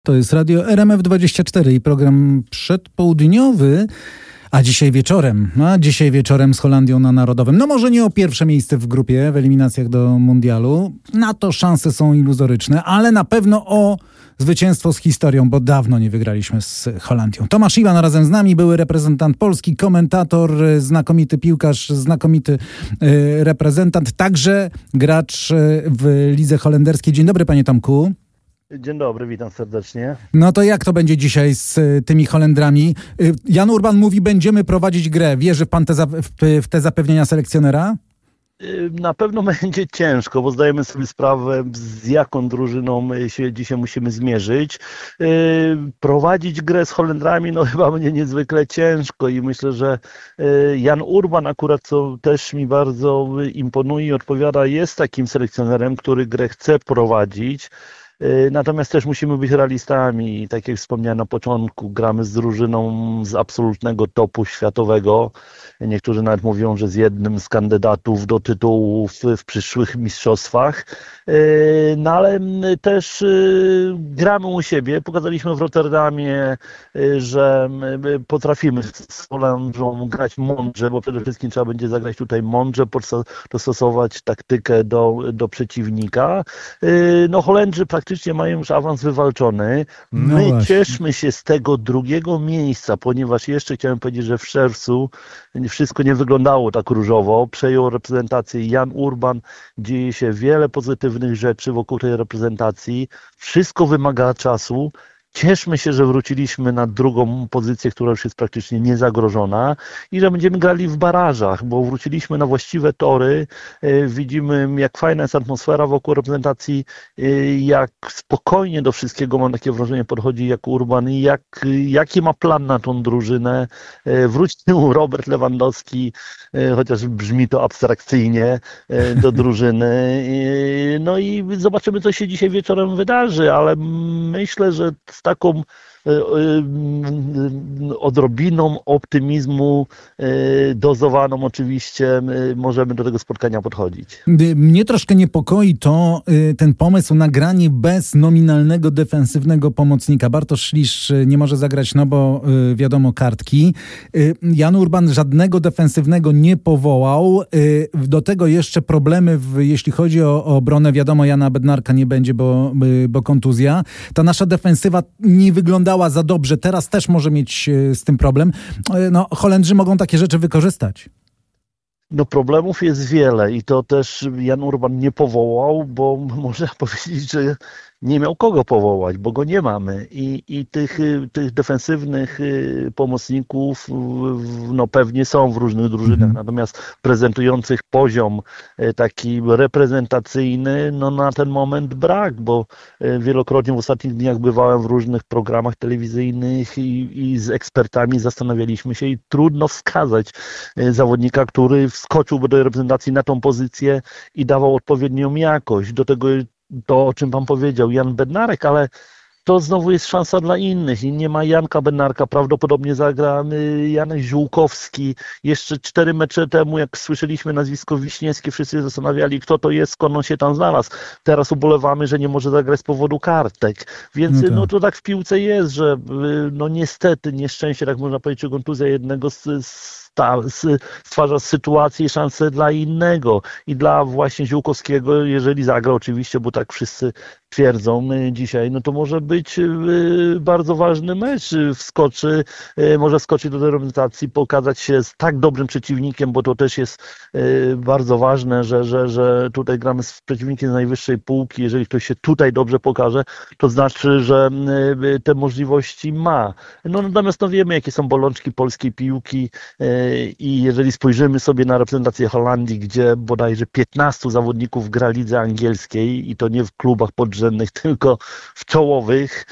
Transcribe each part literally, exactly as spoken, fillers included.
To jest radio R M F dwadzieścia cztery i program przedpołudniowy, a dzisiaj wieczorem, a dzisiaj wieczorem z Holandią na Narodowym. No może nie o pierwsze miejsce w grupie w eliminacjach do mundialu, na to szanse są iluzoryczne, ale na pewno o zwycięstwo z historią, bo dawno nie wygraliśmy z Holandią. Tomasz Iwan razem z nami, były reprezentant Polski, komentator, znakomity piłkarz, znakomity y, reprezentant, także gracz w lidze holenderskiej. Dzień dobry, panie Tomku. Dzień dobry, witam serdecznie. No to jak to będzie dzisiaj z tymi Holendrami? Jan Urban mówi, będziemy prowadzić grę. Wierzy pan te, w te zapewnienia selekcjonera? Na pewno będzie ciężko, bo zdajemy sobie sprawę, z jaką drużyną się dzisiaj musimy zmierzyć. Prowadzić grę z Holendrami, no chyba będzie niezwykle ciężko i myślę, że Jan Urban akurat, co też mi bardzo imponuje i odpowiada, jest takim selekcjonerem, który grę chce prowadzić. Natomiast też musimy być realistami. Tak jak wspomniałem na początku, gramy z drużyną z absolutnego topu światowego. Niektórzy nawet mówią, że z jednym z kandydatów do tytułów w przyszłych mistrzostwach. No ale też gramy u siebie. Pokazaliśmy w Rotterdamie, że potrafimy z Holandią grać mądrze, bo przede wszystkim trzeba będzie zagrać tutaj mądrze, dostosować taktykę do, do przeciwnika. No Holendrzy praktycznie mają już awans wywalczony. My no cieszmy się z tego drugiego miejsca, ponieważ jeszcze chciałem powiedzieć, że w czerwcu wszystko nie wyglądało tak różowo. Przejął reprezentację Jan Urban. Dzieje się wiele pozytywnych rzeczy wokół tej reprezentacji. Wszystko wymaga czasu. Cieszmy się, że wróciliśmy na drugą pozycję, która już jest praktycznie niezagrożona i że będziemy grali w barażach, bo wróciliśmy na właściwe tory. Widzimy, jak fajna jest atmosfera wokół reprezentacji, jak spokojnie do wszystkiego, mam takie wrażenie, podchodzi jak Urban i jak, jaki ma plan na tą drużynę. Wrócił Robert Lewandowski, chociaż brzmi to abstrakcyjnie, do drużyny. No i zobaczymy, co się dzisiaj wieczorem wydarzy, ale myślę, że z taką odrobiną optymizmu, dozowaną oczywiście, możemy do tego spotkania podchodzić. Mnie troszkę niepokoi to ten pomysł na granie bez nominalnego defensywnego pomocnika. Bartosz Szlisz nie może zagrać, no bo wiadomo, kartki. Jan Urban żadnego defensywnego nie powołał. Do tego jeszcze problemy, w, jeśli chodzi o, o obronę. Wiadomo, Jana Bednarka nie będzie, bo, bo kontuzja. Ta nasza defensywa nie wygląda za dobrze. Teraz też może mieć z tym problem. No, Holendrzy mogą takie rzeczy wykorzystać. No problemów jest wiele i to też Jan Urban nie powołał, bo można powiedzieć, że nie miał kogo powołać, bo go nie mamy i, i tych, tych defensywnych pomocników no pewnie są w różnych drużynach, mm. natomiast prezentujących poziom taki reprezentacyjny, no na ten moment brak, bo wielokrotnie w ostatnich dniach bywałem w różnych programach telewizyjnych i, i z ekspertami zastanawialiśmy się i trudno wskazać zawodnika, który wskoczyłby do reprezentacji na tą pozycję i dawał odpowiednią jakość. Do tego to, o czym pan powiedział, Jan Bednarek, ale to znowu jest szansa dla innych i nie ma Janka Bednarka, prawdopodobnie zagra Janek Ziółkowski. Jeszcze cztery mecze temu, jak słyszeliśmy nazwisko Wiśniewskie, wszyscy się zastanawiali, kto to jest, skąd on się tam znalazł. Teraz ubolewamy, że nie może zagrać z powodu kartek. Więc no, tak. no to tak w piłce jest, że no niestety, nieszczęście, tak można powiedzieć, kontuzja jednego z, z stwarza sytuację i szansę dla innego i dla właśnie Ziółkowskiego, jeżeli zagra oczywiście, bo tak wszyscy twierdzą dzisiaj, no to może być bardzo ważny mecz, wskoczy, może wskoczyć do tej reprezentacji, pokazać się z tak dobrym przeciwnikiem, bo to też jest bardzo ważne, że, że, że tutaj gramy z przeciwnikiem z najwyższej półki, jeżeli ktoś się tutaj dobrze pokaże, to znaczy, że te możliwości ma. No natomiast no wiemy, jakie są bolączki polskiej piłki i jeżeli spojrzymy sobie na reprezentację Holandii, gdzie bodajże piętnastu zawodników gra w lidze angielskiej i to nie w klubach podrzędnych, tylko w czołowych,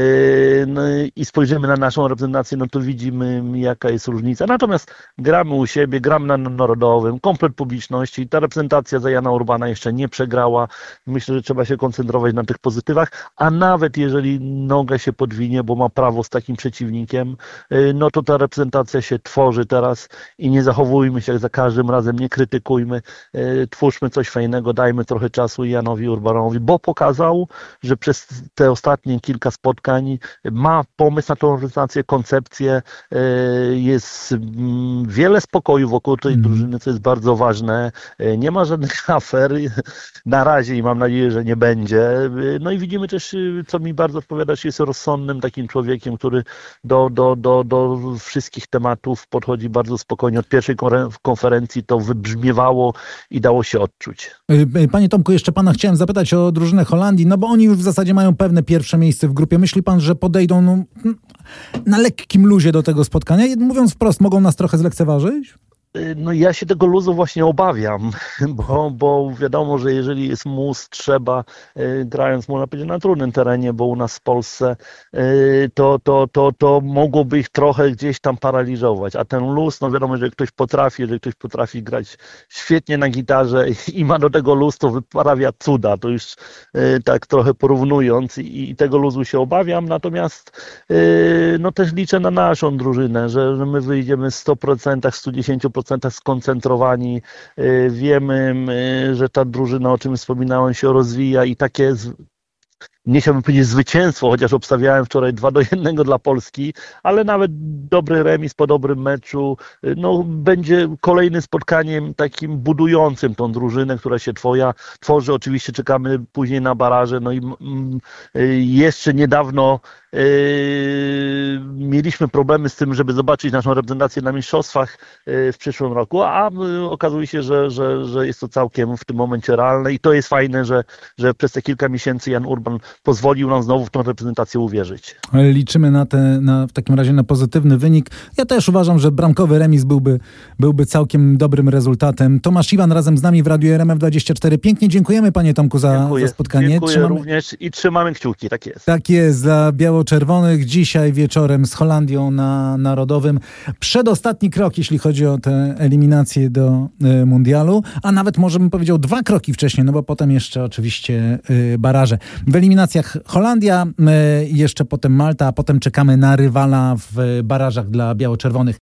no i spojrzymy na naszą reprezentację, no to widzimy, jaka jest różnica. Natomiast gramy u siebie, gramy na Narodowym, komplet publiczności. Ta reprezentacja za Jana Urbana jeszcze nie przegrała. Myślę, że trzeba się koncentrować na tych pozytywach, a nawet jeżeli noga się podwinie, bo ma prawo z takim przeciwnikiem, no to ta reprezentacja się tworzy teraz raz i nie zachowujmy się jak za każdym razem, nie krytykujmy, twórzmy coś fajnego, dajmy trochę czasu Janowi Urbanowi, bo pokazał, że przez te ostatnie kilka spotkań ma pomysł na tą reprezentację, koncepcję, jest wiele spokoju wokół tej drużyny, co jest bardzo ważne, nie ma żadnych afer na razie i mam nadzieję, że nie będzie. No i widzimy też, co mi bardzo odpowiada, że jest rozsądnym takim człowiekiem, który do, do, do, do wszystkich tematów podchodzi bardzo spokojnie. Od pierwszej konferencji to wybrzmiewało i dało się odczuć. Panie Tomku, jeszcze pana chciałem zapytać o drużynę Holandii, no bo oni już w zasadzie mają pewne pierwsze miejsce w grupie. Myśli pan, że podejdą no, na lekkim luzie do tego spotkania i mówiąc wprost, mogą nas trochę zlekceważyć? No ja się tego luzu właśnie obawiam, bo, bo wiadomo, że jeżeli jest mus, trzeba, y, grając można powiedzieć na trudnym terenie, bo u nas w Polsce, y, to, to, to, to mogłoby ich trochę gdzieś tam paraliżować, a ten luz, no wiadomo, że ktoś potrafi, że ktoś potrafi grać świetnie na gitarze i ma do tego luz, to wyprawia cuda, to już y, tak trochę porównując i, i tego luzu się obawiam, natomiast y, no też liczę na naszą drużynę, że, że my wyjdziemy w sto procent, sto dziesięć procent skoncentrowani, wiemy, że ta drużyna, o czym wspominałem, się rozwija i takie, nie chciałbym powiedzieć zwycięstwo, chociaż obstawiałem wczoraj dwa do jednego dla Polski, ale nawet dobry remis po dobrym meczu, no będzie kolejnym spotkaniem takim budującym tą drużynę, która się twoja, tworzy. Oczywiście czekamy później na baraże, no i mm, jeszcze niedawno Yy, mieliśmy problemy z tym, żeby zobaczyć naszą reprezentację na mistrzostwach yy, w przyszłym roku, a yy, okazuje się, że, że, że jest to całkiem w tym momencie realne i to jest fajne, że, że przez te kilka miesięcy Jan Urban pozwolił nam znowu w tą reprezentację uwierzyć. Liczymy na te, na, w takim razie na pozytywny wynik. Ja też uważam, że bramkowy remis byłby, byłby całkiem dobrym rezultatem. Tomasz Iwan razem z nami w Radiu R M F dwadzieścia cztery. Pięknie dziękujemy panie Tomku za, za spotkanie. Dziękuję trzymamy... również i trzymamy kciuki, tak jest. Tak jest, za biało-czerwonych dzisiaj wieczorem z Holandią na Narodowym. Przedostatni krok, jeśli chodzi o tę eliminację do y, mundialu, a nawet może bym powiedział dwa kroki wcześniej, no bo potem jeszcze oczywiście y, baraże. W eliminacjach Holandia, y, jeszcze potem Malta, a potem czekamy na rywala w barażach dla biało-czerwonych.